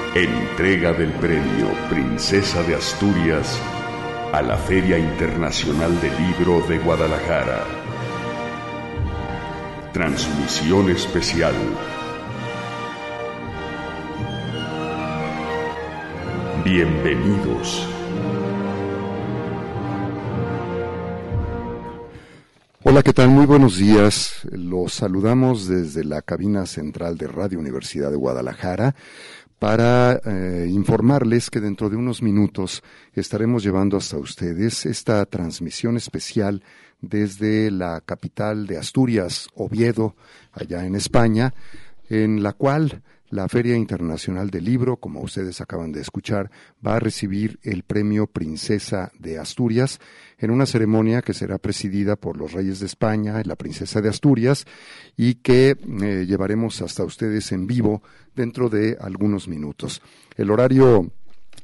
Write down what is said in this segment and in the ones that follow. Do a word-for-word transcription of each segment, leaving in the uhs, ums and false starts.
Entrega del premio Princesa de Asturias a la Feria Internacional del Libro de Guadalajara. Transmisión especial. Bienvenidos. Hola, ¿qué tal? Muy buenos días. Los saludamos desde la cabina central de Radio Universidad de Guadalajara para eh, informarles que dentro de unos minutos estaremos llevando hasta ustedes esta transmisión especial desde la capital de Asturias, Oviedo, allá en España, en la cual la Feria Internacional del Libro, como ustedes acaban de escuchar, va a recibir el premio Princesa de Asturias en una ceremonia que será presidida por los Reyes de España, la Princesa de Asturias, y que eh, llevaremos hasta ustedes en vivo dentro de algunos minutos. El horario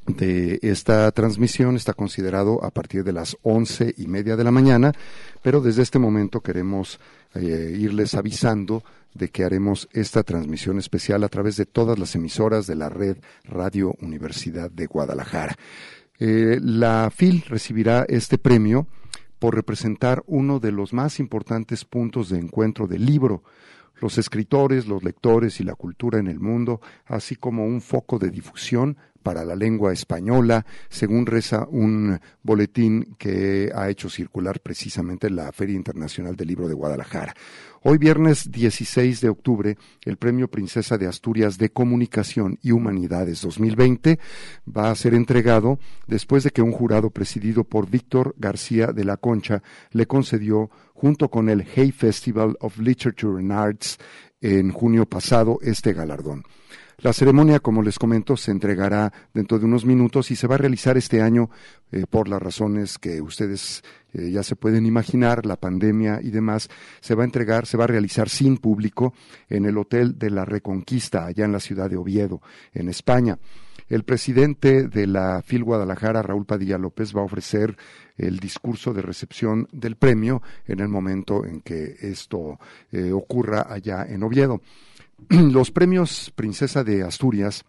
de esta transmisión está considerado a partir de las once y media de la mañana, pero desde este momento queremos eh, irles avisando de que haremos esta transmisión especial a través de todas las emisoras de la red Radio Universidad de Guadalajara. Eh, la F I L recibirá este premio por representar uno de los más importantes puntos de encuentro del libro, los escritores, los lectores y la cultura en el mundo, así como un foco de difusión para la lengua española, según reza un boletín que ha hecho circular precisamente la Feria Internacional del Libro de Guadalajara. Hoy, viernes dieciséis de octubre, el Premio Princesa de Asturias de Comunicación y Humanidades dos mil veinte va a ser entregado después de que un jurado presidido por Víctor García de la Concha le concedió, junto con el Hay Festival of Literature and Arts en junio pasado, este galardón. La ceremonia, como les comento, se entregará dentro de unos minutos y se va a realizar este año eh, por las razones que ustedes eh, ya se pueden imaginar, la pandemia y demás. Se va a entregar, se va a realizar sin público en el Hotel de la Reconquista, allá en la ciudad de Oviedo, en España. El presidente de la F I L Guadalajara, Raúl Padilla López, va a ofrecer el discurso de recepción del premio en el momento en que esto eh, ocurra allá en Oviedo. Los premios Princesa de Asturias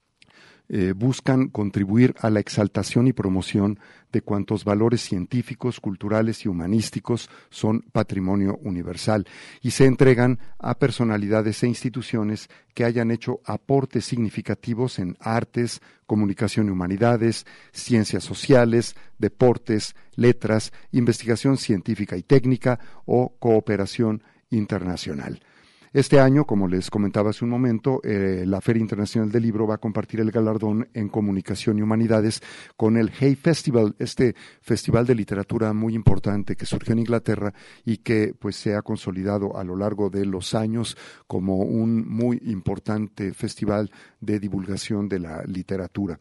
eh, buscan contribuir a la exaltación y promoción de cuantos valores científicos, culturales y humanísticos son patrimonio universal y se entregan a personalidades e instituciones que hayan hecho aportes significativos en artes, comunicación y humanidades, ciencias sociales, deportes, letras, investigación científica y técnica o cooperación internacional. Este año, como les comentaba hace un momento, eh, la Feria Internacional del Libro va a compartir el galardón en Comunicación y Humanidades con el Hay Festival, este festival de literatura muy importante que surgió en Inglaterra y que pues se ha consolidado a lo largo de los años como un muy importante festival de divulgación de la literatura.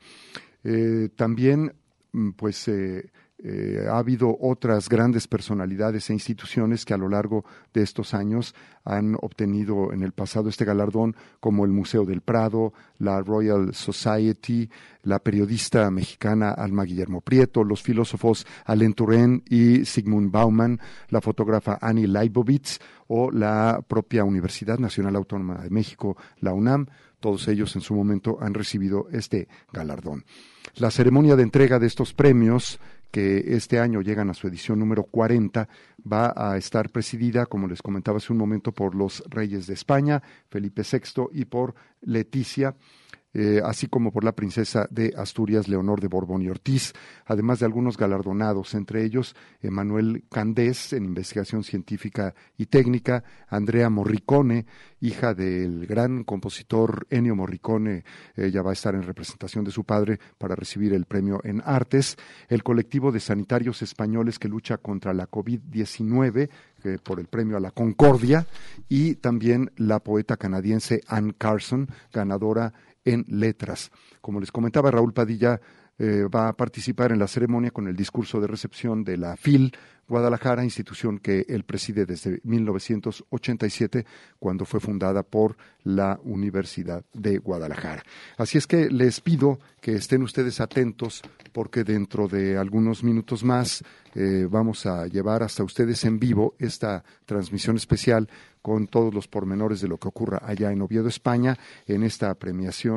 Eh, también, pues, eh, Eh, ha habido otras grandes personalidades e instituciones que a lo largo de estos años han obtenido en el pasado este galardón, como el Museo del Prado, la Royal Society, la periodista mexicana Alma Guillermo Prieto, los filósofos Alain Touraine y Zygmunt Bauman, la fotógrafa Annie Leibovitz o la propia Universidad Nacional Autónoma de México, la UNAM. Todos ellos en su momento han recibido este galardón. La ceremonia de entrega de estos premios, que este año llegan a su edición número cuarenta, va a estar presidida, como les comentaba hace un momento, por los Reyes de España, Felipe sexto, y por Leticia, eh, así como por la princesa de Asturias, Leonor de Borbón y Ortiz, además de algunos galardonados, entre ellos Emanuel Candés en investigación científica y técnica, Andrea Morricone, hija del gran compositor Ennio Morricone. Ella va a estar en representación de su padre para recibir el premio en artes, el colectivo de sanitarios españoles que lucha contra la covid diecinueve, eh, por el premio a la Concordia, y también la poeta canadiense Anne Carson, ganadora en letras. Como les comentaba, Raúl Padilla eh, va a participar en la ceremonia con el discurso de recepción de la F I L Guadalajara, institución que él preside desde mil novecientos ochenta y siete, cuando fue fundada por la Universidad de Guadalajara. Así es que les pido que estén ustedes atentos, porque dentro de algunos minutos más eh, vamos a llevar hasta ustedes en vivo esta transmisión especial con todos los pormenores de lo que ocurra allá en Oviedo, España, en esta premiación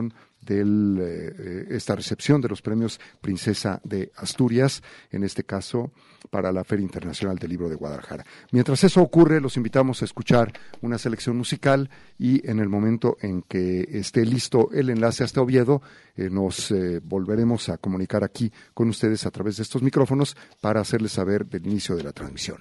de eh, esta recepción de los premios Princesa de Asturias, en este caso para la Feria Internacional del Libro de Guadalajara. Mientras eso ocurre, los invitamos a escuchar una selección musical y en el momento en que esté listo el enlace hasta Oviedo, eh, nos eh, volveremos a comunicar aquí con ustedes a través de estos micrófonos para hacerles saber del inicio de la transmisión.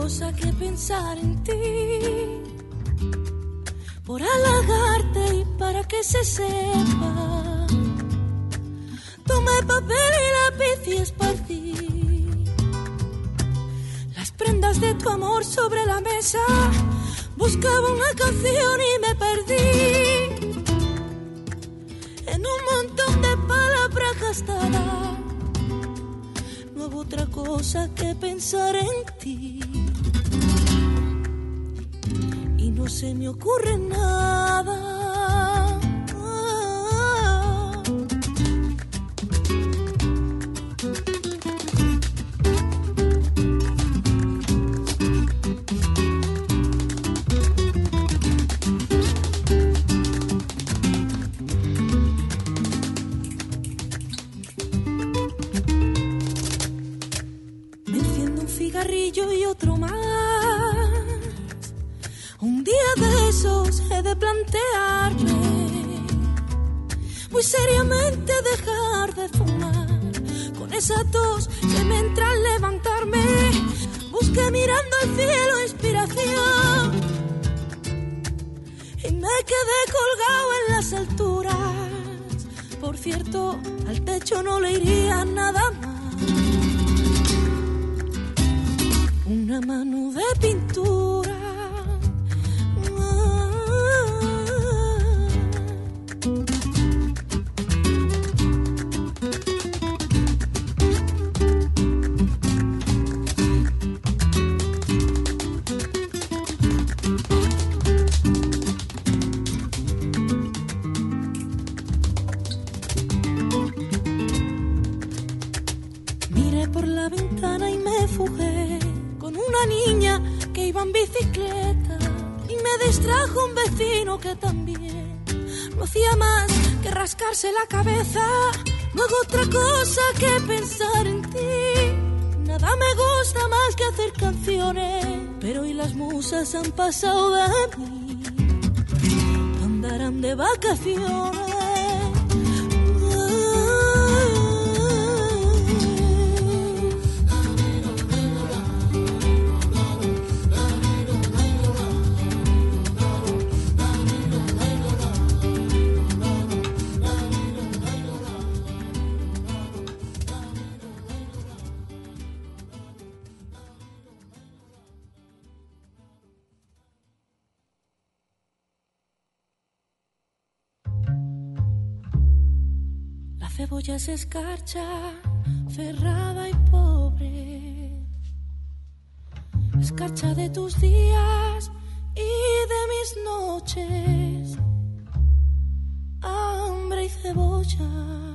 cosa que pensar en ti, por halagarte y para que se sepa. Tomé papel y lápiz y esparcí las prendas de tu amor sobre la mesa. Buscaba una canción y me perdí en un montón de palabras gastadas. No hubo otra cosa que pensar en ti y no se me ocurre nada. Y otro más. Un día de esos he de plantearme muy seriamente dejar de fumar. Con esa tos que me entra al levantarme, busqué mirando al cielo inspiración y me quedé colgado en las alturas. Por cierto, al techo no le iría nada más. Una mano de pintura. Miré por la ventana y me fugué con una niña que iba en bicicleta y me distrajo un vecino que también no hacía más que rascarse la cabeza. No hago otra cosa que pensar en ti. Nada me gusta más que hacer canciones, pero hoy las musas han pasado de mí, andarán de vacaciones. La cebolla se escarcha, cerrada y pobre, escarcha de tus días y de mis noches, hambre y cebolla,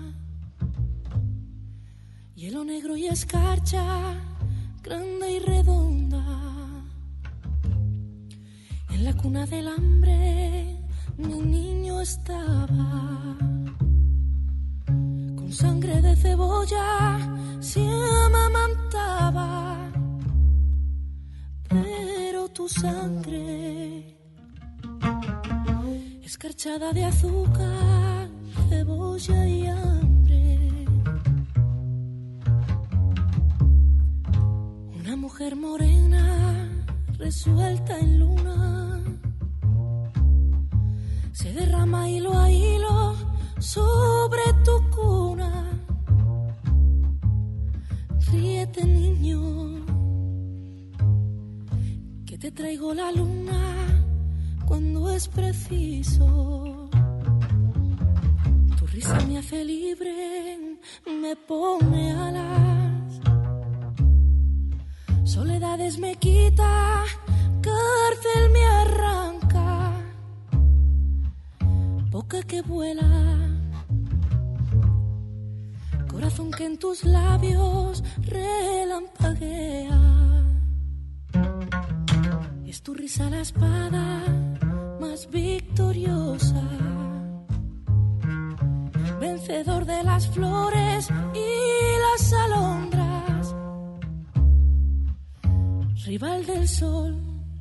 hielo negro y escarcha, grande y redonda. En la cuna del hambre mi niño estaba, con sangre de cebolla se amamantaba, pero tu sangre, escarchada de azúcar, cebolla y hambre. Una mujer morena, resuelta en luna, se derrama hilo a hilo sobre tu cuna. Ríete, niño, que te traigo la luna cuando es preciso. Tu risa me hace libre, me pone alas. Soledades me quita, cárcel me arranca. Boca que vuela, corazón que en tus labios relampaguea. Es tu risa la espada más victoriosa, vencedor de las flores y las alondras, rival del sol,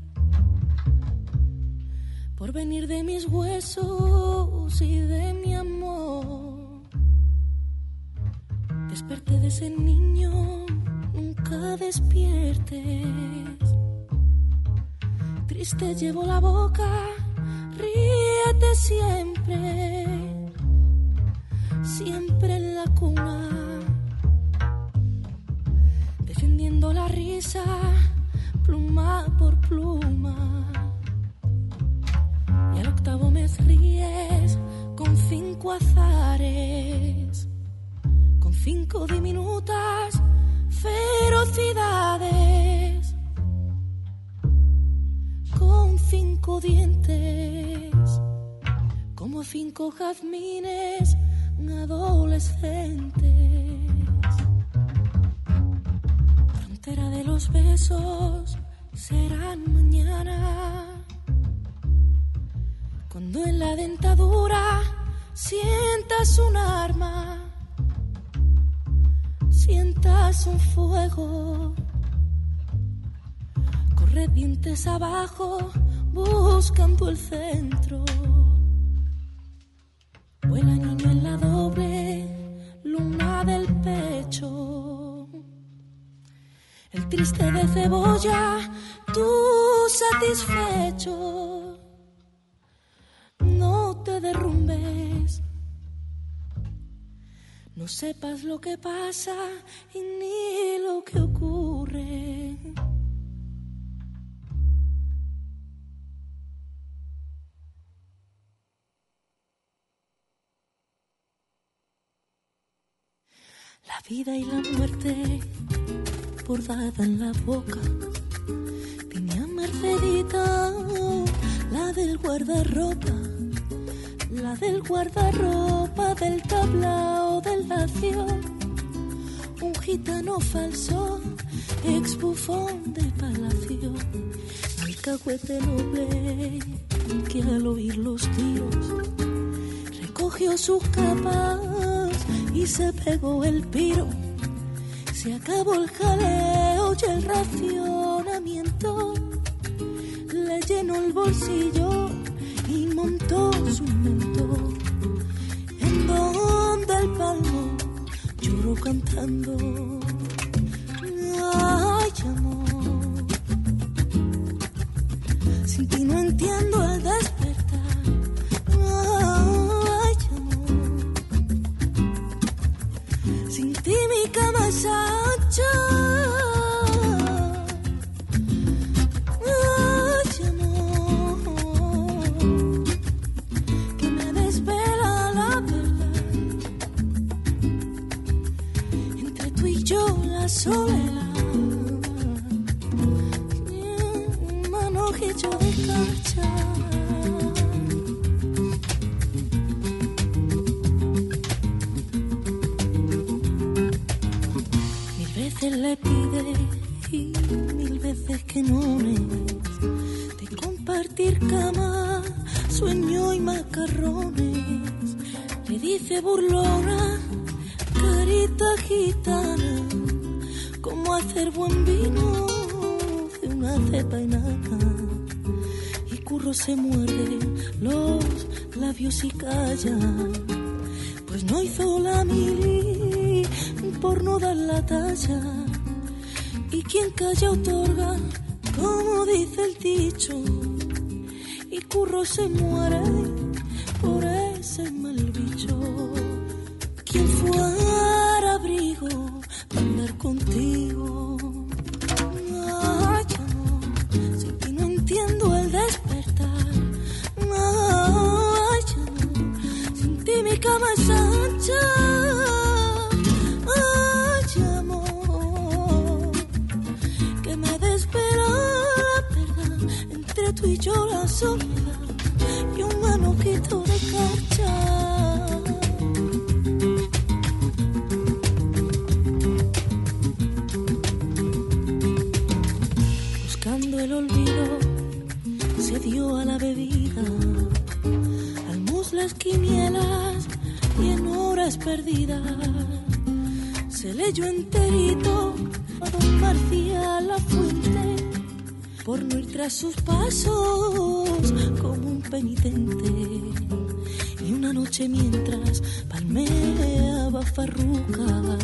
por venir de mis huesos y de mi amor. Desperté de ese niño, nunca despiertes. triste llevo la boca, ríete siempre, siempre en la cuna, defendiendo la risa, pluma por pluma. Y al octavo mes ríes con cinco azares, con cinco diminutas ferocidades, con cinco dientes, como cinco jazmines adolescentes. Frontera de los besos serán mañana, cuando en la dentadura sientas un arma, sientas un fuego. Corre dientes abajo buscando el centro. Vuela niño en la doble luna del pecho. El triste de cebolla, tú satisfecho. No te derrumbes, no sepas lo que pasa y ni lo que ocurre. La vida y la muerte bordada en la boca de mi Mercedita, la del guardarropa, la del guardarropa del tablao del lacio, un gitano falso, ex bufón de palacio, alcahuete noble que al oír los tiros recogió sus capas y se pegó el piro. Se acabó el jaleo y el racionamiento, le llenó el bolsillo y montó su invento, en donde el palmo lloró cantando. Ay, amor, sin ti no entiendo el despertar. Ay, amor, sin ti mi cama es ancha. Soledad, un manojillo de cacha. Mil veces le pide y mil veces que no es de compartir cama, sueño y macarrones. Le dice burlona, carita gitana, cómo hacer buen vino de una cepa enana. Y Curro se muerde los labios y calla, pues no hizo la mili por no dar la talla. Y quien calla otorga, como dice el dicho, y Curro se muere por ese mal bicho. Quien fuera abrigo para andar contigo. Ay, amor, sin ti no entiendo el despertar. Ay, amor, sin ti mi cama es ancha. Ay, amor, que me desespera la verdad, entre tú y yo la soledad y un manojito de cacha. El olvido se dio a la bebida, al mus las quinielas y en horas perdidas se leyó enterito a don Marcial la Fuente por no ir tras sus pasos como un penitente. Y una noche mientras palmeaba farruca,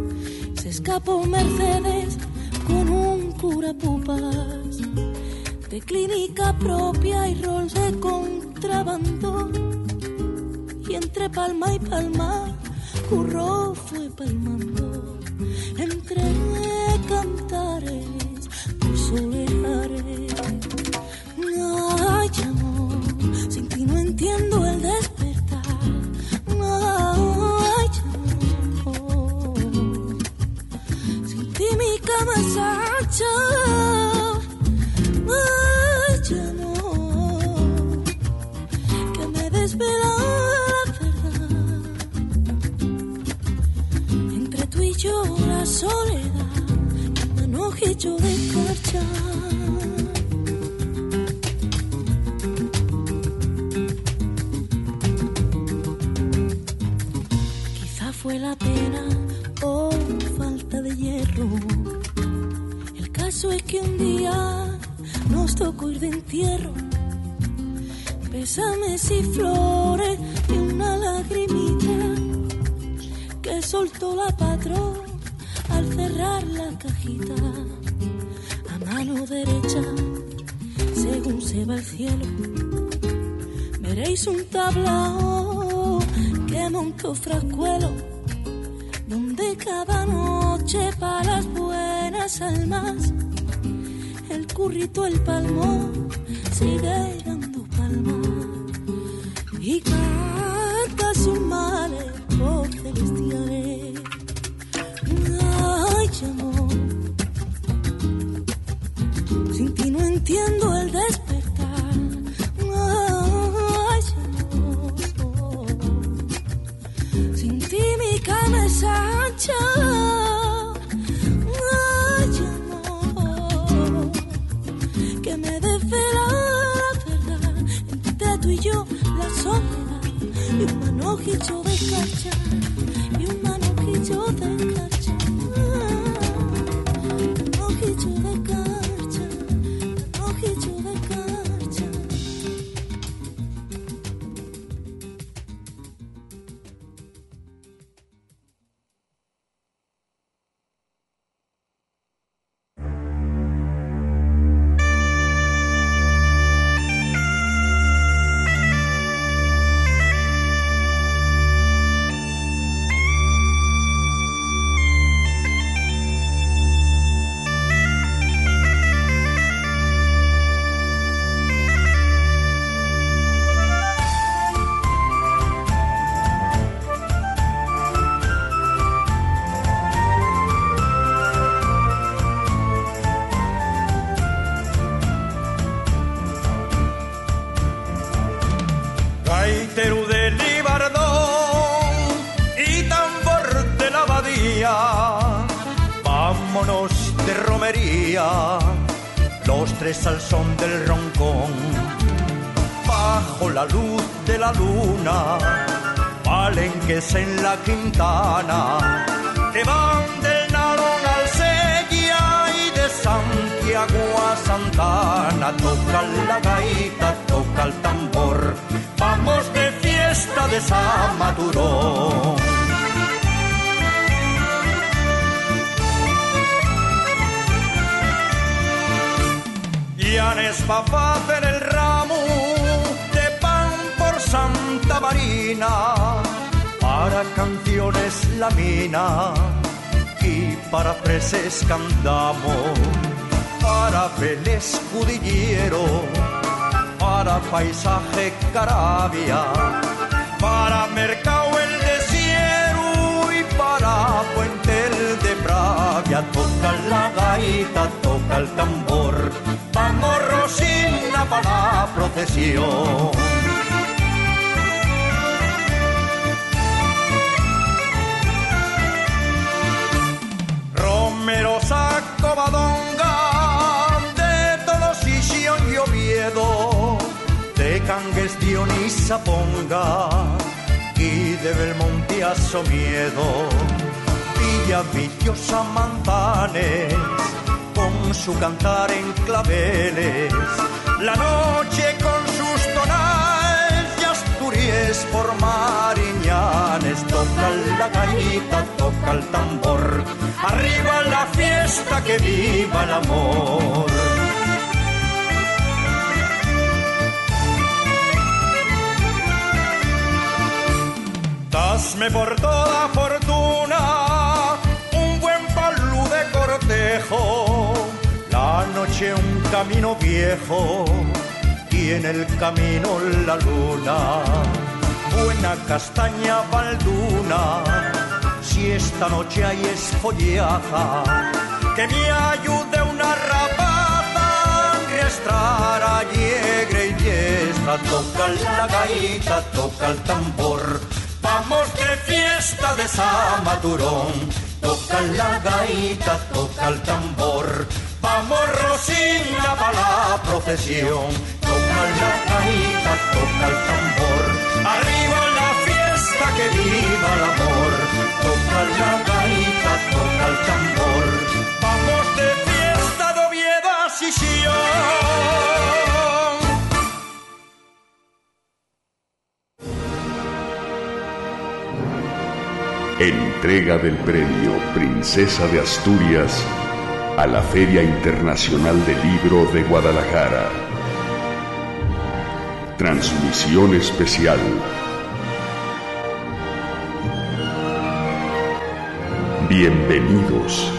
se escapó Mercedes con un cura pupas de clínica propia y rol de contrabando. Y entre palma y palma, curro fue palmando. Entre cantares, por soleares. Ay, amor, sin ti no entiendo el despertar. Ay, amor, sin ti mi cama es ancha. Ay, amor, que me desvela la verdad. Entre tú y yo la soledad, un manojillo de carcha. Fue la pena o oh, falta de hierro. El caso es que un día nos tocó ir de entierro. Pésames y flores y una lagrimita que soltó la patrón al cerrar la cajita. A mano derecha, según se va el cielo, veréis un tablao que montó Frascuelo, donde cada noche para las buenas almas el currito, el palmón sigue dando palmas y canta sus males por celestiales. Ay, amor, sin ti no entiendo el despertar. Ay, amor, sin ti mi cama es ancha. Ay, amor, que me desvela la verdad. Entre tú y yo la soledad y un manojillo de cacha, y un manojillo de cacha, manojillo de cacha, manojillo de cacha. Los tres al son del roncón, bajo la luz de la luna, palenques en la Quintana, que van del Narón al Sella y de Santiago a Santana. Toca la gaita, toca el tambor, vamos de fiesta de San Maturón. Llanes va en el ramo de pan por Santa Marina, para canciones la mina y para preces cantamos, para Vélez Cudillero, para paisaje Caravia, para Mercado el Desierto y para Puente el de Pravia. Toca la gaita, toca el tambor, vamos Rosina para la procesión. Romero Sacobadonga, de Tolosillón y Oviedo, de Cangues Dionisa Ponga y de Belmonte a Somiedo, Villavillosa Manzanes, con su cantar en claveles, la noche con sus tonales y Asturias por Mariñanes. Toca la gaita, toca el tambor, arriba la fiesta, que viva el amor. Dasme por toda fortuna un buen palú de cortejo, la noche un camino viejo y en el camino la luna. Buena castaña balduna, si esta noche hay esfollaja, que me ayude una rapaza a arrastrar alegre y diestra. Toca la gaita, toca el tambor, vamos de fiesta de San Maturón. Toca la gaita, toca el tambor, vamos Rosina para la procesión. Toca la gaita, toca el tambor, arriba la fiesta, que viva el amor. Toca la gaita, toca el tambor, vamos de fiesta de Oviedo a Sisión. Entrega del premio Princesa de Asturias a la Feria Internacional del Libro de Guadalajara. Transmisión especial. Bienvenidos.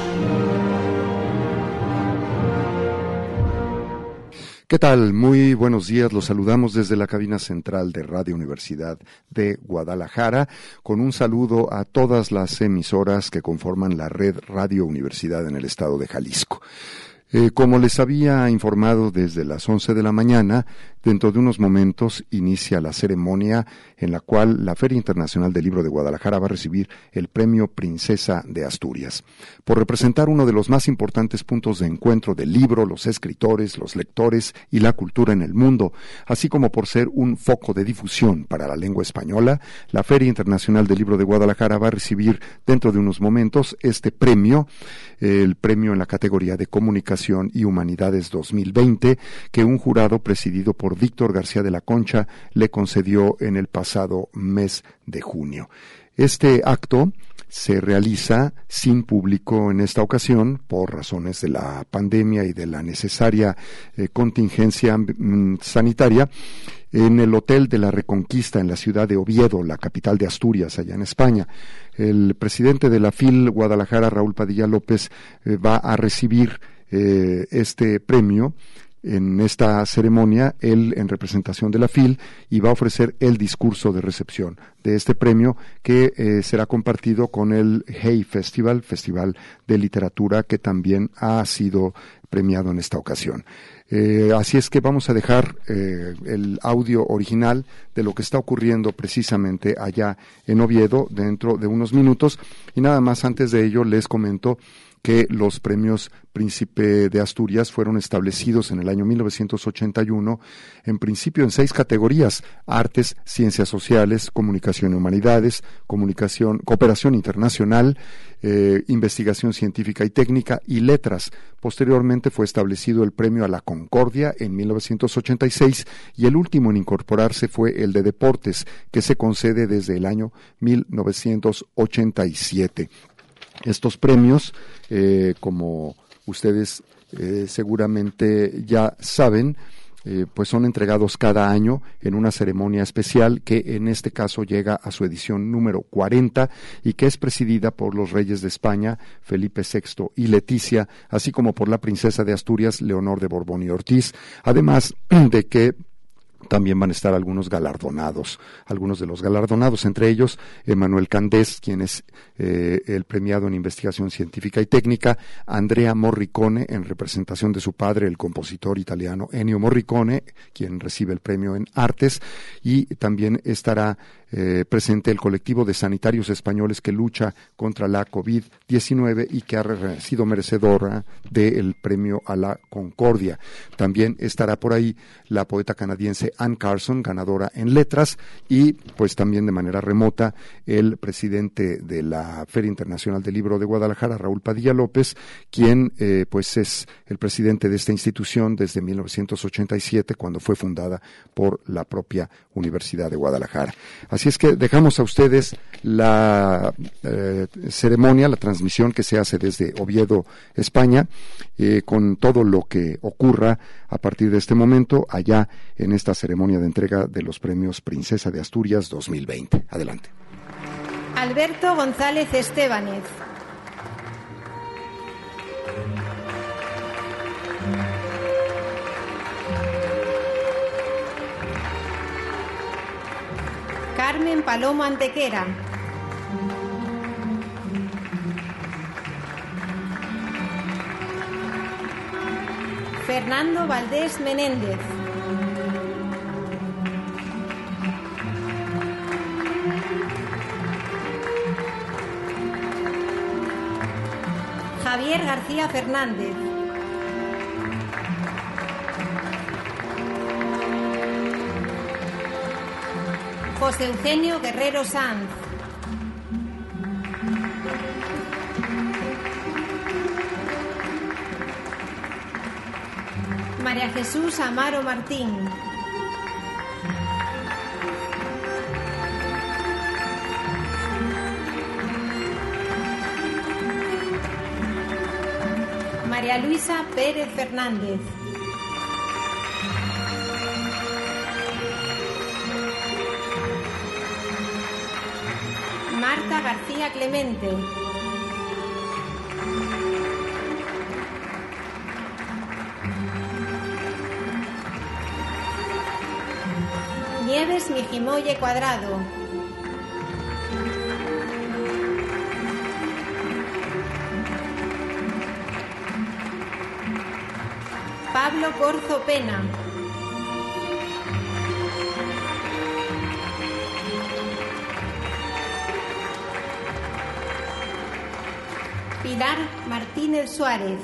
¿Qué tal? Muy buenos días. Los saludamos desde la cabina central de Radio Universidad de Guadalajara, con un saludo a todas las emisoras que conforman la red Radio Universidad en el estado de Jalisco. Eh, como les había informado desde las once de la mañana, dentro de unos momentos inicia la ceremonia en la cual la Feria Internacional del Libro de Guadalajara va a recibir el Premio Princesa de Asturias. Por representar uno de los más importantes puntos de encuentro del libro, los escritores, los lectores y la cultura en el mundo, así como por ser un foco de difusión para la lengua española, la Feria Internacional del Libro de Guadalajara va a recibir dentro de unos momentos este premio, el premio en la categoría de Comunicación y Humanidades dos mil veinte, que un jurado presidido por Víctor García de la Concha le concedió en el pasado mes de junio. Este acto se realiza sin público en esta ocasión por razones de la pandemia y de la necesaria eh, contingencia mm, sanitaria en el Hotel de la Reconquista en la ciudad de Oviedo, la capital de Asturias, allá en España. El presidente de la FIL Guadalajara, Raúl Padilla López, eh, va a recibir eh, este premio en esta ceremonia, él en representación de la FIL, y va a ofrecer el discurso de recepción de este premio, que eh, será compartido con el Hey Festival, Festival de Literatura, que también ha sido premiado en esta ocasión. Eh, así es que vamos a dejar eh, el audio original de lo que está ocurriendo precisamente allá en Oviedo dentro de unos minutos, y nada más antes de ello les comento que los premios Príncipe de Asturias fueron establecidos en el año mil novecientos ochenta y uno, en principio en seis categorías: artes, ciencias sociales, comunicación y humanidades, comunicación, cooperación internacional, eh, investigación científica y técnica y letras. Posteriormente fue establecido el premio a la Concordia en mil novecientos ochenta y seis, y el último en incorporarse fue el de deportes, que se concede desde el año mil novecientos ochenta y siete. Estos premios, eh, como ustedes eh, seguramente ya saben, eh, pues son entregados cada año en una ceremonia especial que en este caso llega a su edición número cuarenta y que es presidida por los reyes de España, Felipe sexto y Leticia, así como por la princesa de Asturias, Leonor de Borbón y Ortiz, además de que también van a estar algunos galardonados, algunos de los galardonados, entre ellos Emanuel Candés, quien es eh, el premiado en investigación científica y técnica, Andrea Morricone, en representación de su padre, el compositor italiano Ennio Morricone, quien recibe el premio en artes, y también estará eh, presente el colectivo de sanitarios españoles que lucha contra la COVID diecinueve y que ha sido merecedora del premio a la Concordia. También estará por ahí la poeta canadiense Anne Carson, ganadora en letras, y pues también de manera remota el presidente de la Feria Internacional del Libro de Guadalajara, Raúl Padilla López, quien eh, pues es el presidente de esta institución desde mil novecientos ochenta y siete, cuando fue fundada por la propia Universidad de Guadalajara. Así es que dejamos a ustedes la eh, ceremonia, la transmisión que se hace desde Oviedo, España, eh, con todo lo que ocurra a partir de este momento allá en esta ceremonia de entrega de los premios Princesa de Asturias dos mil veinte. Adelante. Alberto González Estébanez. Carmen Palomo Antequera. Fernando Valdés Menéndez. Javier García Fernández. José Eugenio Guerrero Sanz. María Jesús Amaro Martín. María Luisa Pérez Fernández. Marta García Clemente. Nieves Mijimoye Cuadrado. Pablo Corzo Pena. Pilar Martínez Suárez.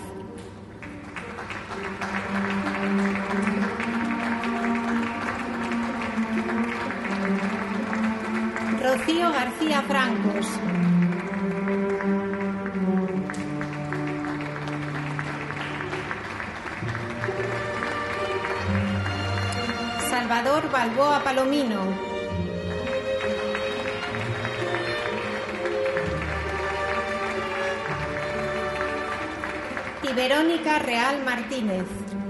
Rocío García Francos. Salvador Balboa Palomino. Y Verónica Real Martínez.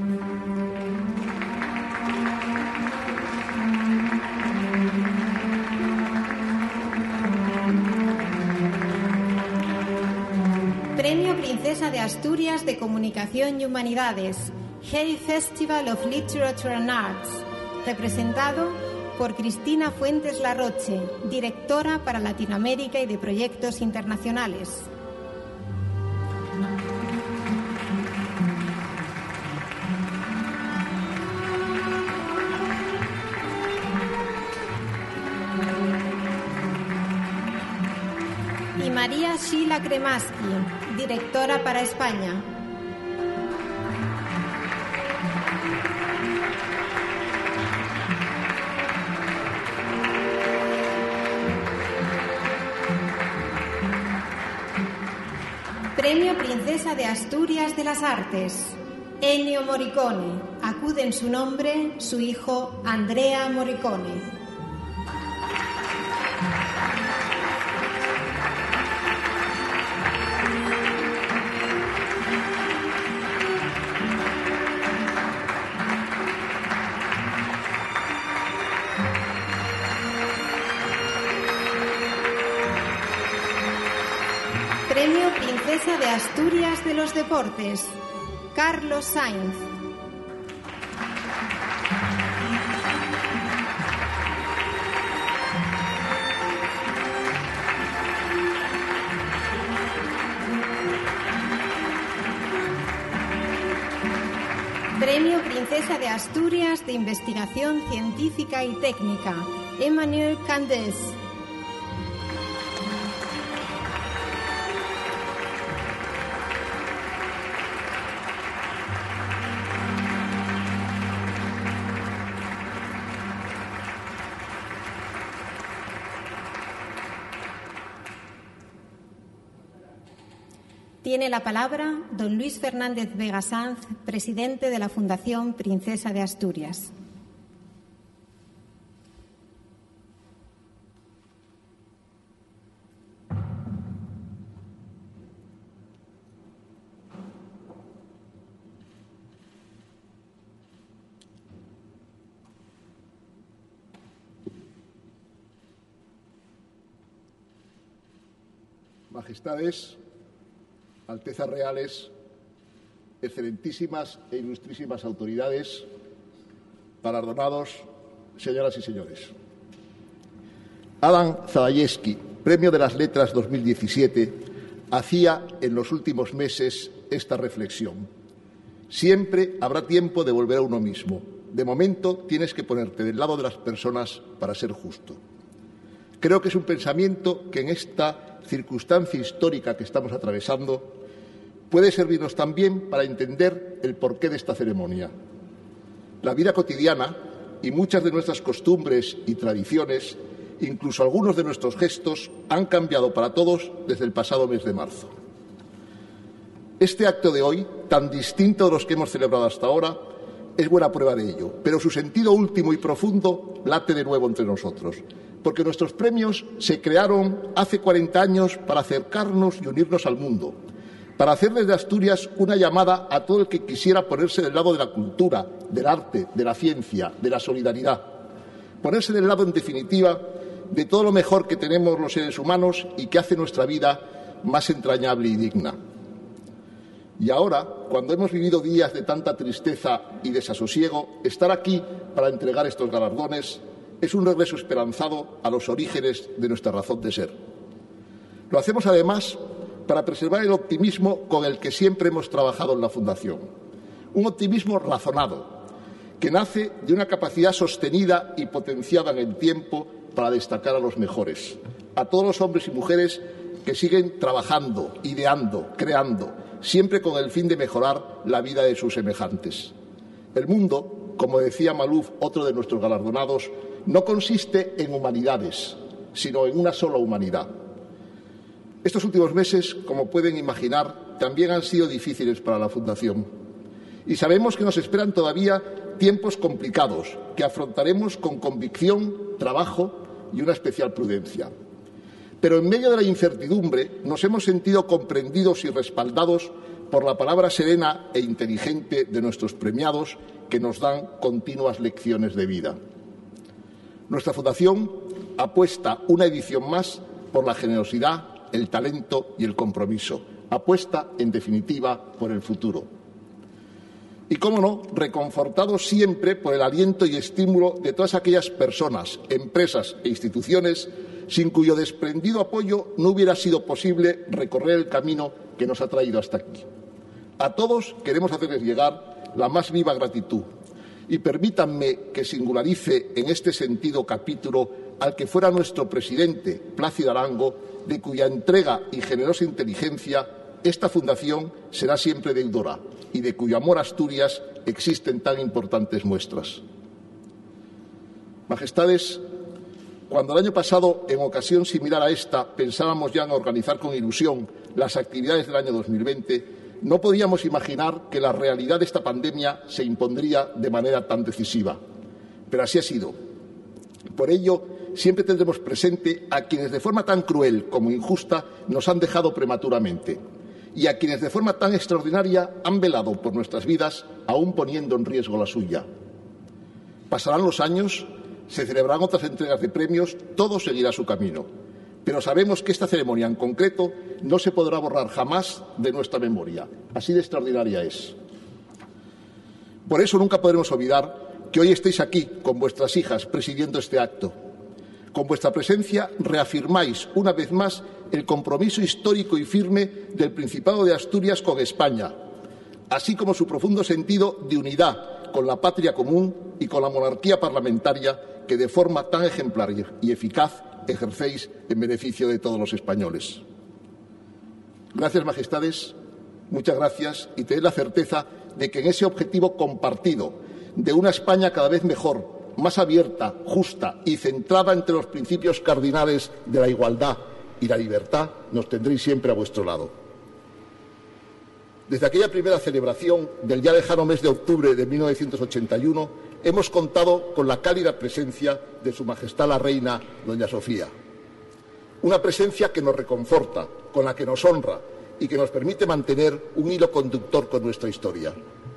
Premio Princesa de Asturias de Comunicación y Humanidades, Hay Festival of Literature and Arts, representado por Cristina Fuentes Larroche, directora para Latinoamérica y de proyectos internacionales. Y María Sheila Kremaski, directora para España. Premio Princesa de Asturias de las Artes, Ennio Morricone. Acude en su nombre su hijo Andrea Morricone. Premio Princesa de Asturias de los Deportes, Carlos Sainz. Premio Princesa de Asturias de Investigación Científica y Técnica, Emmanuel Candés. Tiene la palabra don Luis Fernández Vega Sanz, presidente de la Fundación Princesa de Asturias. Majestades, Altezas Reales, excelentísimas e ilustrísimas autoridades, galardonados, señoras y señores. Adam Zadajewski, Premio de las Letras dos mil diecisiete, hacía en los últimos meses esta reflexión. Siempre habrá tiempo de volver a uno mismo. De momento tienes que ponerte del lado de las personas para ser justo. Creo que es un pensamiento que en esta circunstancia histórica que estamos atravesando puede servirnos también para entender el porqué de esta ceremonia. La vida cotidiana y muchas de nuestras costumbres y tradiciones, incluso algunos de nuestros gestos, han cambiado para todos desde el pasado mes de marzo. Este acto de hoy, tan distinto de los que hemos celebrado hasta ahora, es buena prueba de ello, pero su sentido último y profundo late de nuevo entre nosotros, porque nuestros premios se crearon hace cuarenta años para acercarnos y unirnos al mundo, para hacer desde Asturias una llamada a todo el que quisiera ponerse del lado de la cultura, del arte, de la ciencia, de la solidaridad, ponerse del lado, en definitiva, de todo lo mejor que tenemos los seres humanos y que hace nuestra vida más entrañable y digna. Y ahora, cuando hemos vivido días de tanta tristeza y desasosiego, estar aquí para entregar estos galardones es un regreso esperanzado a los orígenes de nuestra razón de ser. Lo hacemos, además, para preservar el optimismo con el que siempre hemos trabajado en la Fundación. Un optimismo razonado, que nace de una capacidad sostenida y potenciada en el tiempo para destacar a los mejores, a todos los hombres y mujeres que siguen trabajando, ideando, creando, siempre con el fin de mejorar la vida de sus semejantes. El mundo, como decía Malouf, otro de nuestros galardonados, no consiste en humanidades, sino en una sola humanidad. Estos últimos meses, como pueden imaginar, también han sido difíciles para la Fundación. Y sabemos que nos esperan todavía tiempos complicados, que afrontaremos con convicción, trabajo y una especial prudencia. Pero en medio de la incertidumbre nos hemos sentido comprendidos y respaldados por la palabra serena e inteligente de nuestros premiados, que nos dan continuas lecciones de vida. Nuestra Fundación apuesta una edición más por la generosidad, el talento y el compromiso. Apuesta, en definitiva, por el futuro. Y, cómo no, reconfortados siempre por el aliento y estímulo de todas aquellas personas, empresas e instituciones sin cuyo desprendido apoyo no hubiera sido posible recorrer el camino que nos ha traído hasta aquí. A todos queremos hacerles llegar la más viva gratitud. Y permítanme que singularice en este sentido capítulo al que fuera nuestro presidente, Plácido Arango, de cuya entrega y generosa inteligencia esta Fundación será siempre deudora y de cuyo amor a Asturias existen tan importantes muestras. Majestades, cuando el año pasado, en ocasión similar a esta, pensábamos ya en organizar con ilusión las actividades del año dos mil veinte, no podíamos imaginar que la realidad de esta pandemia se impondría de manera tan decisiva. Pero así ha sido. Por ello, siempre tendremos presente a quienes de forma tan cruel como injusta nos han dejado prematuramente y a quienes de forma tan extraordinaria han velado por nuestras vidas, aún poniendo en riesgo la suya. Pasarán los años, se celebrarán otras entregas de premios, todo seguirá su camino. Pero sabemos que esta ceremonia en concreto no se podrá borrar jamás de nuestra memoria. Así de extraordinaria es. Por eso nunca podremos olvidar que hoy estéis aquí con vuestras hijas presidiendo este acto. Con vuestra presencia reafirmáis una vez más el compromiso histórico y firme del Principado de Asturias con España, así como su profundo sentido de unidad con la patria común y con la monarquía parlamentaria que de forma tan ejemplar y eficaz ejercéis en beneficio de todos los españoles. Gracias, Majestades, muchas gracias, y tened la certeza de que en ese objetivo compartido de una España cada vez mejor, más abierta, justa y centrada entre los principios cardinales de la igualdad y la libertad, nos tendréis siempre a vuestro lado. Desde aquella primera celebración del ya lejano mes de octubre de mil novecientos ochenta y uno, hemos contado con la cálida presencia de Su Majestad la Reina, doña Sofía. Una presencia que nos reconforta, con la que nos honra y que nos permite mantener un hilo conductor con nuestra historia.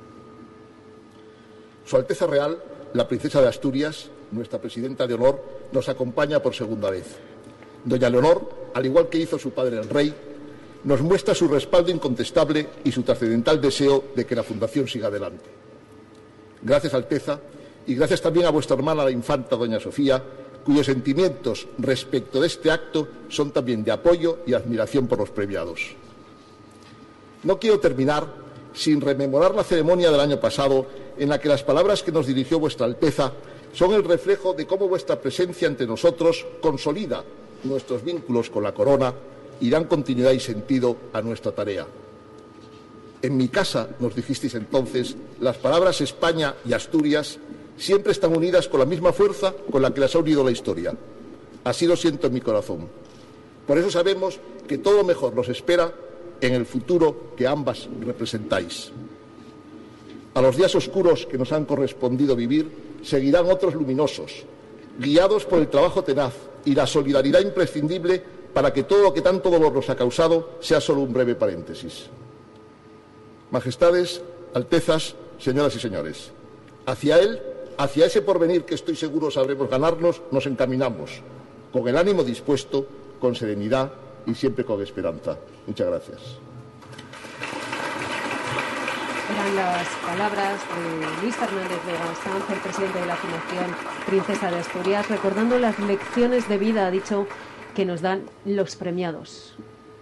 Su Alteza Real, la Princesa de Asturias, nuestra Presidenta de Honor, nos acompaña por segunda vez. Doña Leonor al igual que hizo su padre el rey, nos muestra su respaldo incontestable y su trascendental deseo de que la Fundación siga adelante. Gracias, Alteza, y gracias también a vuestra hermana, la infanta doña Sofía, cuyos sentimientos respecto de este acto son también de apoyo y admiración por los premiados. No quiero terminar sin rememorar la ceremonia del año pasado, en la que las palabras que nos dirigió vuestra Alteza son el reflejo de cómo vuestra presencia entre nosotros consolida nuestros vínculos con la corona y dan continuidad y sentido a nuestra tarea. En mi casa, nos dijisteis entonces, las palabras España y Asturias siempre están unidas con la misma fuerza con la que las ha unido la historia. Así lo siento en mi corazón. Por eso sabemos que todo lo mejor nos espera en el futuro que ambas representáis. A los días oscuros que nos han correspondido vivir seguirán otros luminosos, guiados por el trabajo tenaz y la solidaridad imprescindible para que todo lo que tanto dolor nos ha causado sea solo un breve paréntesis. Majestades, Altezas, señoras y señores, hacia él, hacia ese porvenir que estoy seguro sabremos ganarnos, nos encaminamos, con el ánimo dispuesto, con serenidad y siempre con esperanza. Muchas gracias. Eran las palabras de Luis Fernández Vega Sanz, el presidente de la Fundación Princesa de Asturias, recordando las lecciones de vida, ha dicho, que nos dan los premiados.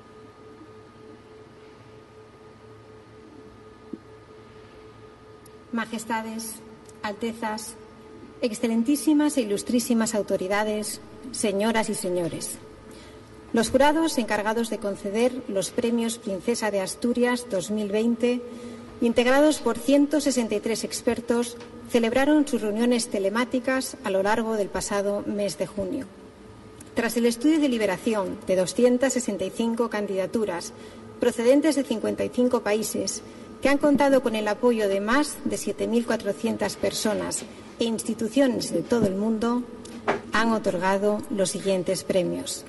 Majestades, Altezas, excelentísimas e ilustrísimas autoridades, señoras y señores. Los jurados encargados de conceder los premios Princesa de Asturias dos mil veinte, integrados por ciento sesenta y tres expertos, celebraron sus reuniones telemáticas a lo largo del pasado mes de junio. Tras el estudio y deliberación de doscientas sesenta y cinco candidaturas procedentes de cincuenta y cinco países, que han contado con el apoyo de más de siete mil cuatrocientas personas e instituciones de todo el mundo, han otorgado los siguientes premios.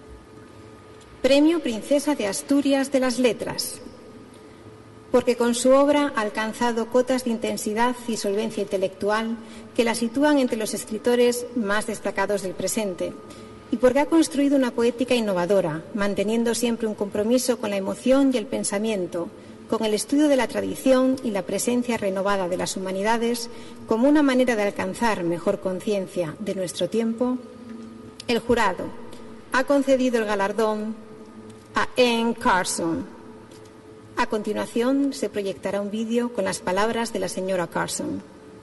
Premio Princesa de Asturias de las Letras, porque con su obra ha alcanzado cotas de intensidad y solvencia intelectual que la sitúan entre los escritores más destacados del presente, y porque ha construido una poética innovadora, manteniendo siempre un compromiso con la emoción y el pensamiento, con el estudio de la tradición y la presencia renovada de las humanidades como una manera de alcanzar mejor conciencia de nuestro tiempo, el jurado ha concedido el galardón a Anne Carson. A continuación se proyectará un vídeo con las palabras de la señora Carson.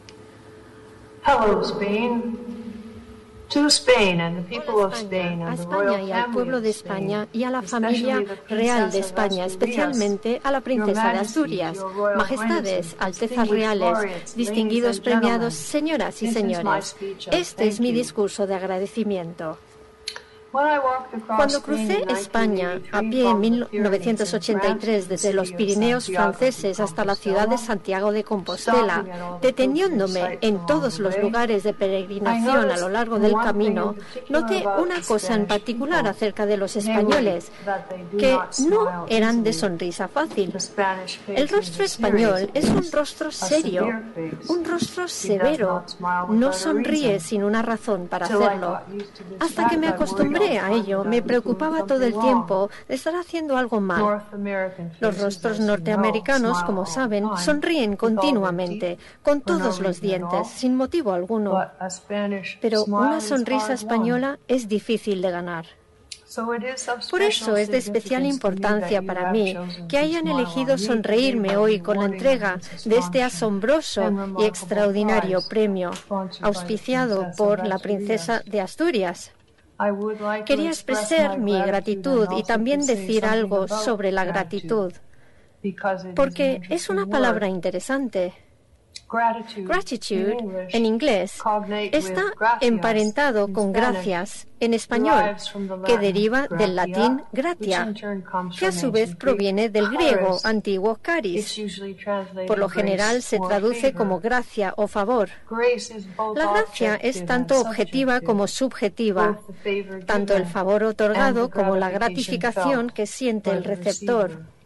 Hello, Spain. To Spain and the people of Spain a and the España royal y al pueblo de España y a la familia real de España, especialmente a la princesa de Asturias. Majestades, altezas reales, distinguidos premiados, señoras y señores, este es mi discurso de agradecimiento. Cuando crucé España a pie en mil novecientos ochenta y tres desde los Pirineos franceses hasta la ciudad de Santiago de Compostela, deteniéndome en todos los lugares de peregrinación a lo largo del camino, noté una cosa en particular acerca de los españoles, que no eran de sonrisa fácil. El rostro español es un rostro serio, un rostro severo, no sonríe sin una razón para hacerlo. Hasta que me acostumbré a ello, me preocupaba todo el tiempo de estar haciendo algo mal. Los rostros norteamericanos, como saben, sonríen continuamente, con todos los dientes, sin motivo alguno. Pero una sonrisa española es difícil de ganar. Por eso es de especial importancia para mí que hayan elegido sonreírme hoy con la entrega de este asombroso y extraordinario premio, auspiciado por la Princesa de Asturias. Quería expresar mi gratitud y también decir algo sobre la gratitud, porque es una palabra interesante. Gratitude, en inglés, está emparentado con gracias, en español, que deriva del latín gratia, que a su vez proviene del griego antiguo charis. Por lo general se traduce como gracia o favor. La gracia es tanto objetiva como subjetiva, tanto el favor otorgado como la gratificación que siente el receptor.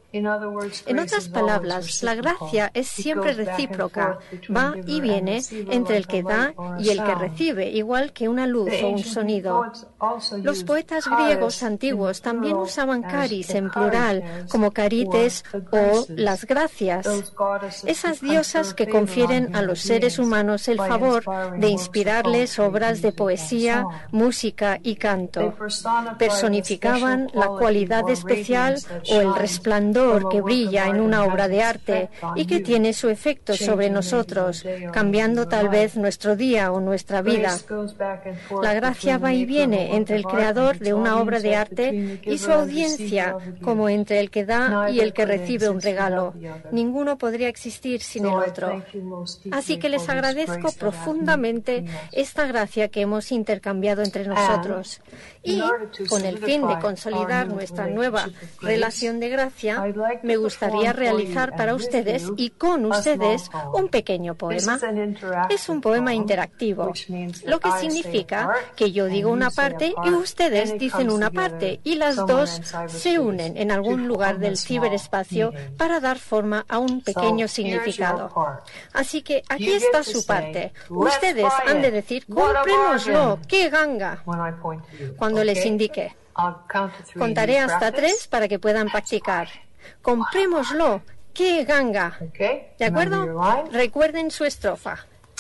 En otras palabras, la gracia es siempre recíproca, va y viene entre el que da y el que recibe, igual que una luz o un sonido. Los poetas griegos antiguos también usaban caris en plural, como carites o las gracias, esas diosas que confieren a los seres humanos el favor de inspirarles obras de poesía, música y canto. Personificaban la cualidad especial o el resplandor que brilla en una obra de arte y que tiene su efecto sobre nosotros, cambiando tal vez nuestro día o nuestra vida. La gracia va y viene entre el creador de una obra de arte y su audiencia, como entre el que da y el que recibe un regalo. Ninguno podría existir sin el otro. Así que les agradezco profundamente esta gracia que hemos intercambiado entre nosotros. Y, con el fin de consolidar nuestra nueva relación de gracia, me gustaría realizar para ustedes y con ustedes un pequeño poema. Es un poema interactivo, lo que significa que yo digo una parte y ustedes dicen una parte y las dos se unen en algún lugar del ciberespacio para dar forma a un pequeño significado. Así que aquí está su parte. Ustedes han de decir, comprémoslo, ¡qué ganga!, cuando les indique. Contaré hasta tres para que puedan practicar. Comprémoslo, ¡qué ganga! ¿De acuerdo? Recuerden su estrofa.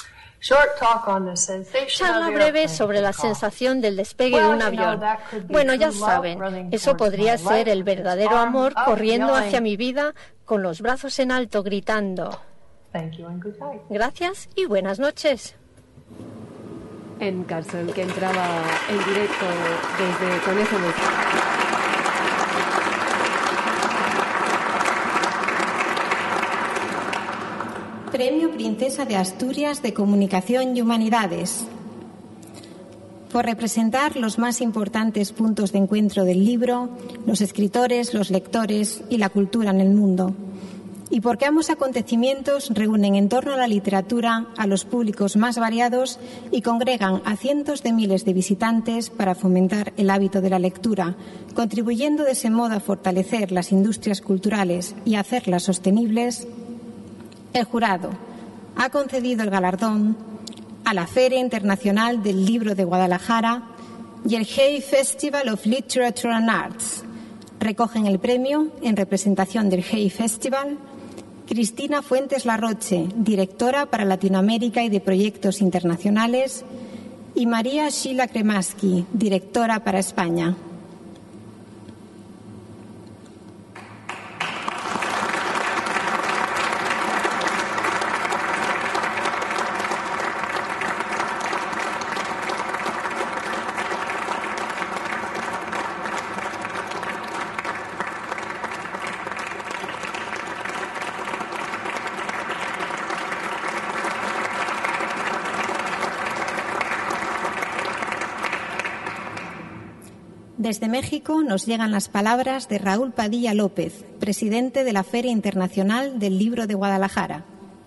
Charla breve sobre la sensación del despegue de un avión. Bueno, ya saben, eso podría ser el verdadero amor corriendo hacia mi vida con los brazos en alto gritando. Gracias y buenas noches. En Carson, que entraba en directo desde con ese mensaje. Premio Princesa de Asturias de Comunicación y Humanidades. Por representar los más importantes puntos de encuentro del libro, los escritores, los lectores y la cultura en el mundo. Y porque ambos acontecimientos reúnen en torno a la literatura a los públicos más variados y congregan a cientos de miles de visitantes para fomentar el hábito de la lectura, contribuyendo de ese modo a fortalecer las industrias culturales y a hacerlas sostenibles, el jurado ha concedido el galardón a la Feria Internacional del Libro de Guadalajara y el Hay Festival of Literature and Arts. Recogen el premio, en representación del Hay Festival, Cristina Fuentes Larroche, directora para Latinoamérica y de proyectos internacionales, y María Sheila Kremaski, directora para España. Desde México nos llegan las palabras de Raúl Padilla López, presidente de la Feria Internacional del Libro de Guadalajara.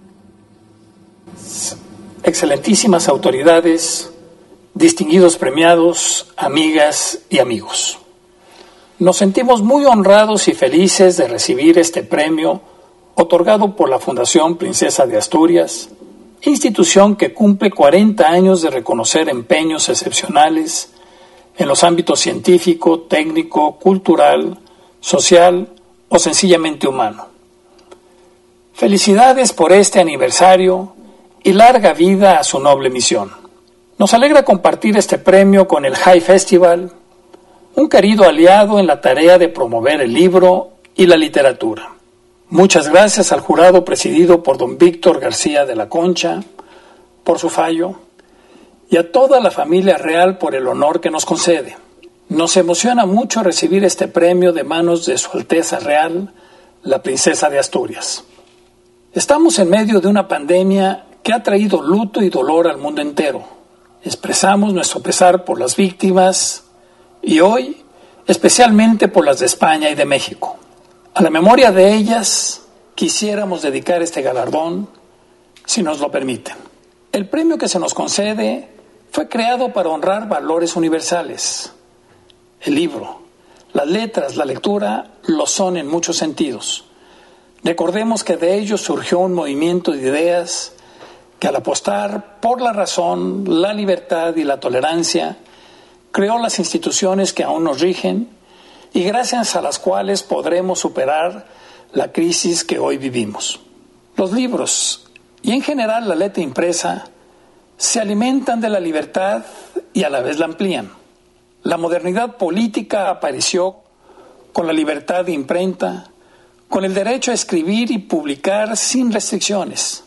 Excelentísimas autoridades, distinguidos premiados, amigas y amigos. Nos sentimos muy honrados y felices de recibir este premio otorgado por la Fundación Princesa de Asturias, institución que cumple cuarenta años de reconocer empeños excepcionales en los ámbitos científico, técnico, cultural, social o sencillamente humano. Felicidades por este aniversario y larga vida a su noble misión. Nos alegra compartir este premio con el Hay Festival, un querido aliado en la tarea de promover el libro y la literatura. Muchas gracias al jurado presidido por don Víctor García de la Concha por su fallo, y a toda la familia real por el honor que nos concede. Nos emociona mucho recibir este premio de manos de Su Alteza Real, la Princesa de Asturias. Estamos en medio de una pandemia que ha traído luto y dolor al mundo entero. Expresamos nuestro pesar por las víctimas y hoy, especialmente por las de España y de México. A la memoria de ellas, quisiéramos dedicar este galardón, si nos lo permiten. El premio que se nos concede fue creado para honrar valores universales: el libro, Las letras, la lectura, lo son en muchos sentidos. Recordemos que de ellos surgió un movimiento de ideas que al apostar por la razón, la libertad y la tolerancia, creó las instituciones que aún nos rigen y gracias a las cuales podremos superar la crisis que hoy vivimos. Los libros y en general la letra impresa se alimentan de la libertad y a la vez la amplían. La modernidad política apareció con la libertad de imprenta, con el derecho a escribir y publicar sin restricciones.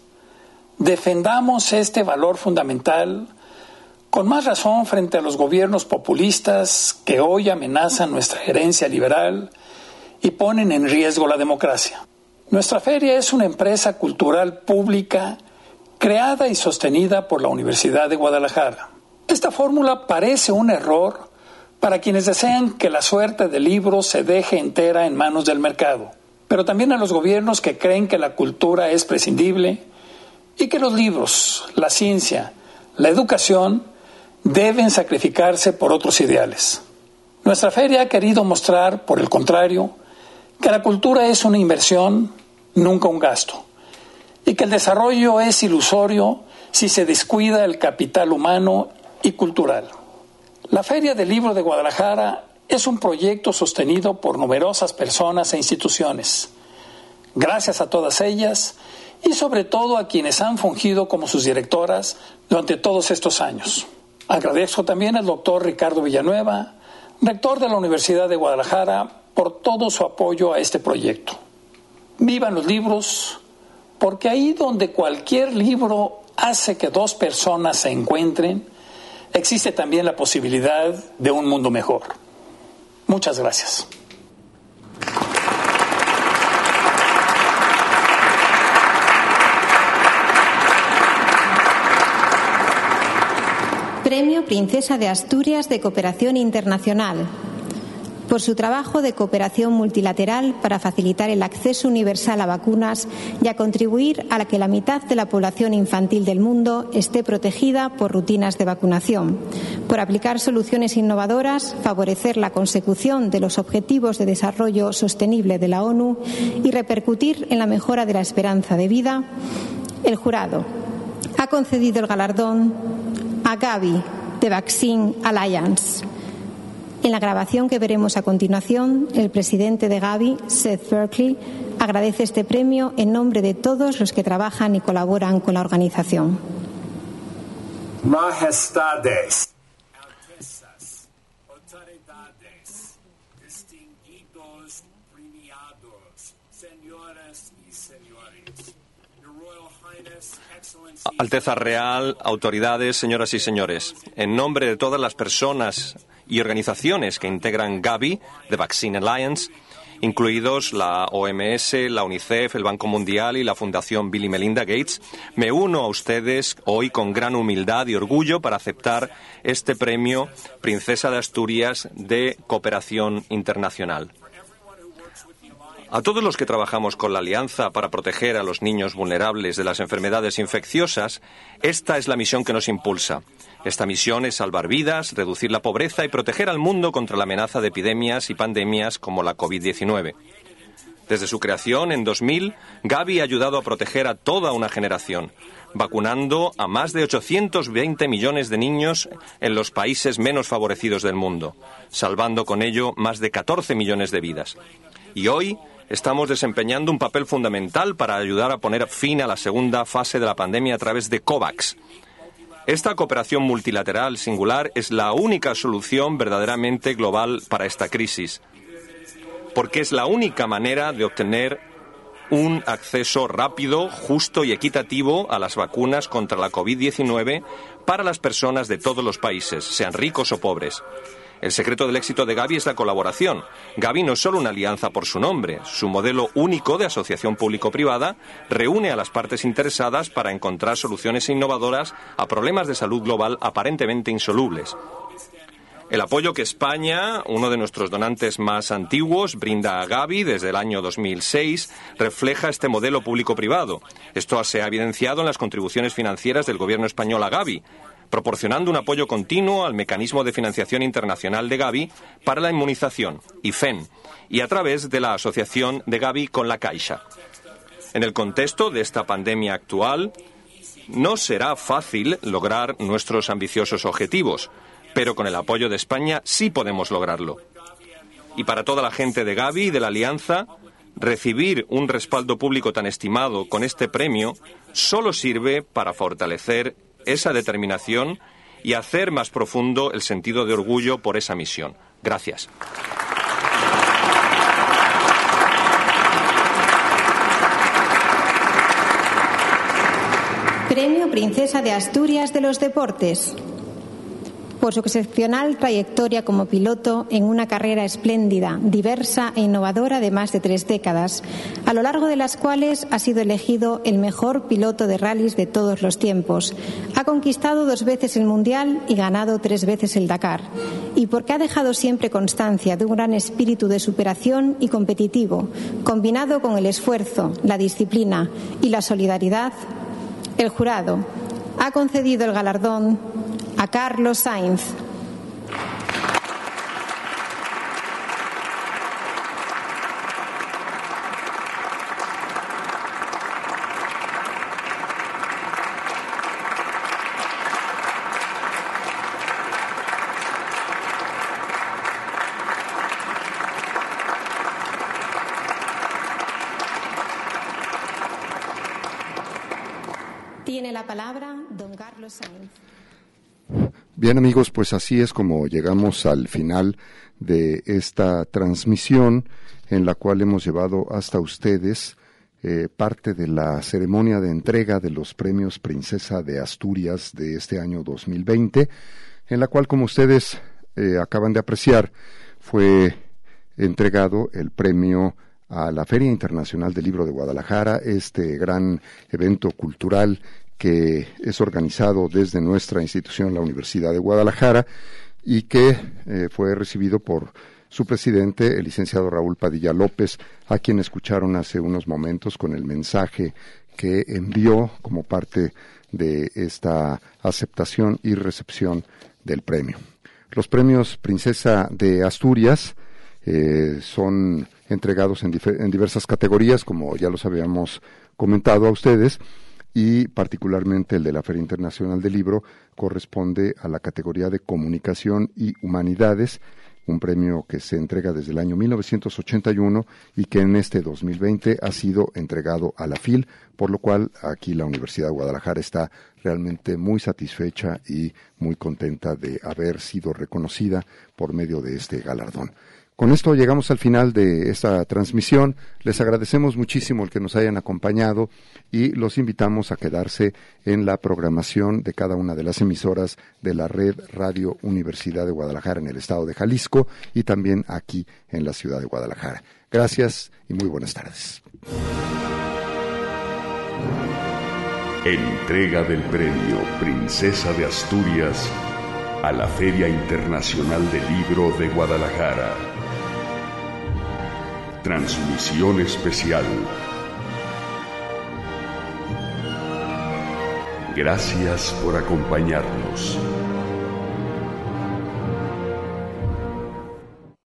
Defendamos este valor fundamental con más razón frente a los gobiernos populistas que hoy amenazan nuestra herencia liberal y ponen en riesgo la democracia. Nuestra feria es una empresa cultural pública creada y sostenida por la Universidad de Guadalajara. Esta fórmula parece un error para quienes desean que la suerte del libro se deje entera en manos del mercado, pero también a los gobiernos que creen que la cultura es prescindible y que los libros, la ciencia, la educación deben sacrificarse por otros ideales. Nuestra feria ha querido mostrar, por el contrario, que la cultura es una inversión, nunca un gasto, y que el desarrollo es ilusorio si se descuida el capital humano y cultural. La Feria del Libro de Guadalajara es un proyecto sostenido por numerosas personas e instituciones. Gracias a todas ellas y sobre todo a quienes han fungido como sus directoras durante todos estos años. Agradezco también al doctor Ricardo Villanueva, rector de la Universidad de Guadalajara, por todo su apoyo a este proyecto. Vivan los libros, porque ahí donde cualquier libro hace que dos personas se encuentren, existe también la posibilidad de un mundo mejor. Muchas gracias. Premio Princesa de Asturias de Cooperación Internacional, por su trabajo de cooperación multilateral para facilitar el acceso universal a vacunas y a contribuir a que la mitad de la población infantil del mundo esté protegida por rutinas de vacunación, por aplicar soluciones innovadoras, favorecer la consecución de los Objetivos de Desarrollo Sostenible de la ONU y repercutir en la mejora de la esperanza de vida. El jurado ha concedido el galardón a Gavi de Vaccine Alliance. En la grabación que veremos a continuación, el presidente de Gavi, Seth Berkley, agradece este premio en nombre de todos los que trabajan y colaboran con la organización. Majestades, Altezas, autoridades, distinguidos premiados, señoras y señores, Your Royal Highness, Excellency. Alteza Real, autoridades, señoras y señores, en nombre de todas las personas y organizaciones que integran Gavi, The Vaccine Alliance, incluidos la O M S, la UNICEF, el Banco Mundial y la Fundación Bill y Melinda Gates, me uno a ustedes hoy con gran humildad y orgullo para aceptar este premio Princesa de Asturias de Cooperación Internacional. A todos los que trabajamos con la Alianza para proteger a los niños vulnerables de las enfermedades infecciosas, esta es la misión que nos impulsa. Esta misión es salvar vidas, reducir la pobreza y proteger al mundo contra la amenaza de epidemias y pandemias como la COVID diecinueve. Desde su creación en dos mil, Gavi ha ayudado a proteger a toda una generación, vacunando a más de ochocientos veinte millones de niños en los países menos favorecidos del mundo, salvando con ello más de catorce millones de vidas. Y hoy estamos desempeñando un papel fundamental para ayudar a poner fin a la segunda fase de la pandemia a través de COVAX. Esta cooperación multilateral singular es la única solución verdaderamente global para esta crisis, porque es la única manera de obtener un acceso rápido, justo y equitativo a las vacunas contra la COVID diecinueve para las personas de todos los países, sean ricos o pobres. El secreto del éxito de Gavi es la colaboración. Gavi no es solo una alianza por su nombre. Su modelo único de asociación público-privada reúne a las partes interesadas para encontrar soluciones innovadoras a problemas de salud global aparentemente insolubles. El apoyo que España, uno de nuestros donantes más antiguos, brinda a Gavi desde el año dos mil seis, refleja este modelo público-privado. Esto se ha evidenciado en las contribuciones financieras del gobierno español a Gavi. proporcionando un apoyo continuo al Mecanismo de Financiación Internacional de Gavi para la Inmunización, I F E N, y a través de la asociación de Gavi con la Caixa. En el contexto de esta pandemia actual, no será fácil lograr nuestros ambiciosos objetivos, pero con el apoyo de España sí podemos lograrlo. Y para toda la gente de Gavi y de la Alianza, recibir un respaldo público tan estimado con este premio solo sirve para fortalecer esa determinación y hacer más profundo el sentido de orgullo por esa misión. Gracias. Premio Princesa de Asturias de los Deportes. Por su excepcional trayectoria como piloto en una carrera espléndida, diversa e innovadora de más de tres décadas, a lo largo de las cuales ha sido elegido el mejor piloto de rallies de todos los tiempos. Ha conquistado dos veces el Mundial y ganado tres veces el Dakar. Y porque ha dejado siempre constancia de un gran espíritu de superación y competitivo, combinado con el esfuerzo, la disciplina y la solidaridad, el jurado ha concedido el galardón a Carlos Sainz. Tiene la palabra don Carlos Sainz. Bien, amigos, pues así es como llegamos al final de esta transmisión en la cual hemos llevado hasta ustedes eh, parte de la ceremonia de entrega de los premios Princesa de Asturias de este año dos mil veinte, en la cual, como ustedes eh, acaban de apreciar, fue entregado el premio a la Feria Internacional del Libro de Guadalajara, este gran evento cultural que es organizado desde nuestra institución, la Universidad de Guadalajara, y que eh, fue recibido por su presidente, el licenciado Raúl Padilla López, a quien escucharon hace unos momentos con el mensaje que envió como parte de esta aceptación y recepción del premio. Los premios Princesa de Asturias eh, son entregados en, difer- en diversas categorías, como ya los habíamos comentado a ustedes, y particularmente el de la Feria Internacional del Libro corresponde a la categoría de Comunicación y Humanidades, un premio que se entrega desde el año mil novecientos ochenta y uno y que en este dos mil veinte ha sido entregado a la F I L, por lo cual aquí la Universidad de Guadalajara está realmente muy satisfecha y muy contenta de haber sido reconocida por medio de este galardón. Con esto llegamos al final de esta transmisión. Les agradecemos muchísimo el que nos hayan acompañado y los invitamos a quedarse en la programación de cada una de las emisoras de la Red Radio Universidad de Guadalajara en el estado de Jalisco y también aquí en la ciudad de Guadalajara. Gracias y muy buenas tardes. Entrega del premio Princesa de Asturias a la Feria Internacional del Libro de Guadalajara. Transmisión especial. Gracias por acompañarnos.